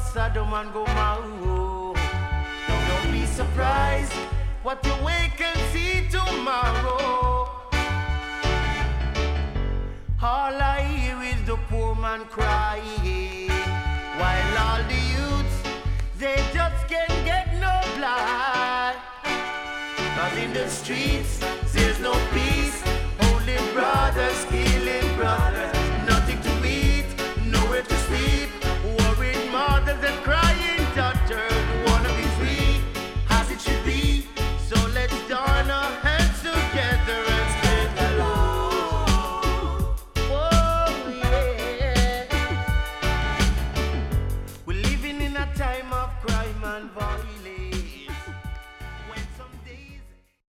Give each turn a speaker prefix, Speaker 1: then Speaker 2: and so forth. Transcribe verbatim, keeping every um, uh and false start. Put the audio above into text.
Speaker 1: Sodom and Gomorrah. Don't be surprised what you wake and see tomorrow. All I hear is the poor man crying, while all the youths, they just can't get no blind. Cause in the streets, there's no peace, only brothers killing brothers. Nothing to eat, nowhere to sleep, worried mothers and crying daughters. Wanna be free, as it should be, so let's join our hands together and spread the love. Oh yeah. We're living in a time of crime and violence.